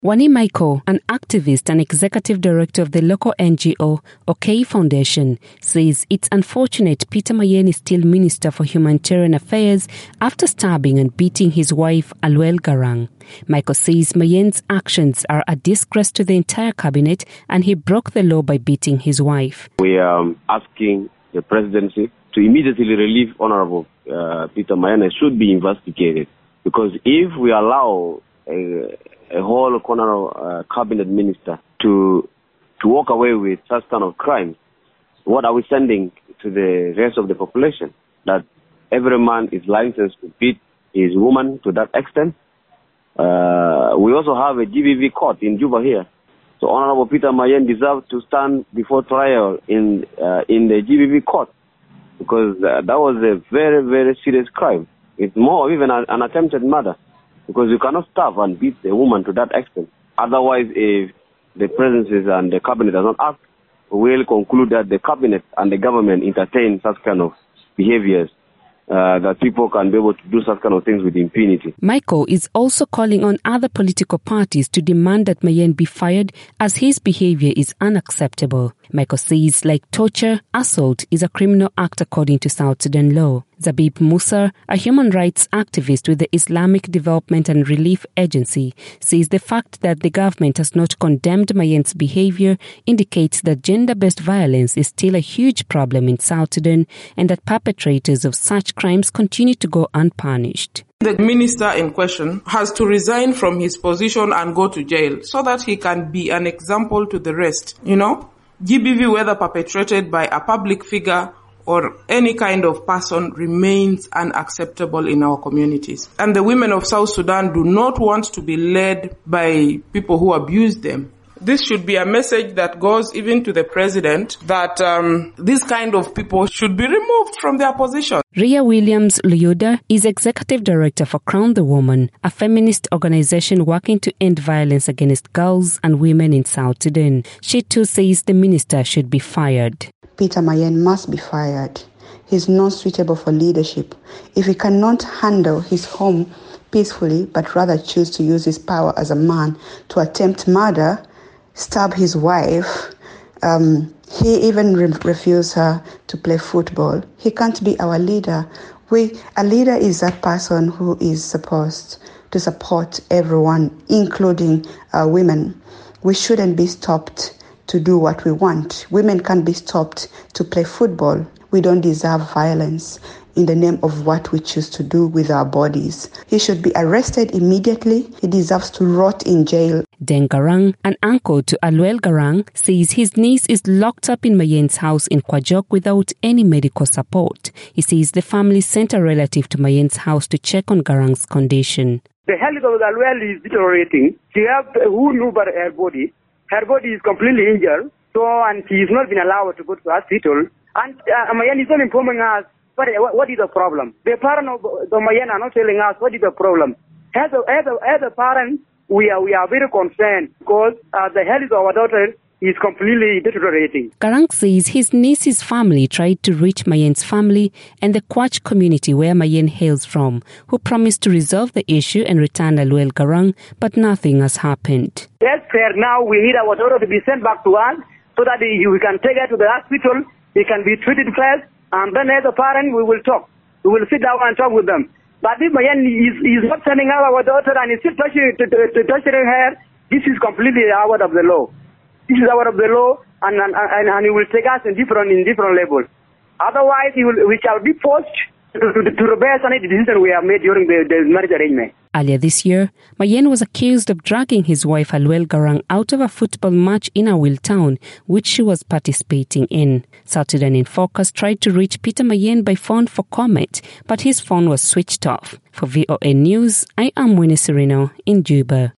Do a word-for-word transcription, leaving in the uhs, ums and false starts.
Wani Michael, an activist and executive director of the local N G O OK Foundation, says it's unfortunate Peter Mayen is still Minister for Humanitarian Affairs after stabbing and beating his wife Aluel Garang. Michael says Mayen's actions are a disgrace to the entire cabinet and he broke the law by beating his wife. We are um, asking the presidency to immediately relieve Honorable uh, Peter Mayen. It should be investigated, because if we allow a, a whole corner uh, cabinet minister to to walk away with such kind of crimes, what are we sending to the rest of the population? That every man is licensed to beat his woman to that extent? Uh, we also have a G B V court in Juba here. So Honorable Peter Mayen deserves to stand before trial in uh, in the G B V court, because uh, that was a very, very serious crime. It's more even a, an attempted murder, because you cannot stab and beat a woman to that extent. Otherwise, if the presidency and the cabinet does not act, we will conclude that the cabinet and the government entertain such kind of behaviors, uh, that people can be able to do such kind of things with impunity. Michael is also calling on other political parties to demand that Mayen be fired, as his behavior is unacceptable. Michael says, like torture, assault is a criminal act according to South Sudan law. Zabib Musa, a human rights activist with the Islamic Development and Relief Agency, says the fact that the government has not condemned Mayen's behavior indicates that gender-based violence is still a huge problem in South Sudan and that perpetrators of such crimes continue to go unpunished. The minister in question has to resign from his position and go to jail so that he can be an example to the rest. You know, G B V, whether perpetrated by a public figure or any kind of person, remains unacceptable in our communities. And the women of South Sudan do not want to be led by people who abuse them. This should be a message that goes even to the president, that um, this kind of people should be removed from their position. Ria Williams Luyuda is executive director for Crown the Woman, a feminist organization working to end violence against girls and women in South Sudan. She too says the minister should be fired. Peter Mayen must be fired. He's not suitable for leadership. If he cannot handle his home peacefully, but rather choose to use his power as a man to attempt murder, stab his wife, um, he even re- refused her to play football. He can't be our leader. We, a leader is a person who is supposed to support everyone, including uh, women. We shouldn't be stopped to do what we want. Women can't be stopped to play football. We don't deserve violence in the name of what we choose to do with our bodies. He should be arrested immediately. He deserves to rot in jail. Den Garang, an uncle to Aluel Garang, says his niece is locked up in Mayen's house in Kwajok without any medical support. He says the family sent a relative to Mayen's house to check on Garang's condition. The health of Aluel is deteriorating. She has who knew about her body. Her body is completely injured, so and she has not been allowed to go to the hospital. And uh, Mayen is not informing us what, what is the problem. The parents of the Mayen are not telling us what is the problem. As a, as a, as a parent, we are we are very concerned because uh, the health of our daughter is completely deteriorating. Garang says his niece's family tried to reach Mayen's family and the Kwach community where Mayen hails from, who promised to resolve the issue and return Aluel Garang, but nothing has happened. Yes, sir. Now we need our daughter to be sent back to us so that we can take her to the hospital. He can be treated first, and then as a parent, we will talk. We will sit down and talk with them. But if Mayen is, is not sending out our daughter and is still touching, to, to, to touching her, this is completely out of the law. This is out of the law, and and, and, and he will take us in different in different levels. Otherwise, he will, we shall be forced to, to, to reverse any decision we have made during the, the marriage arrangement. Earlier this year, Mayen was accused of dragging his wife Aluel Garang out of a football match in Awil town, which she was participating in. South Sudan in Focus tried to reach Peter Mayen by phone for comment, but his phone was switched off. For V O A News, I am Winnie Sereno in Juba.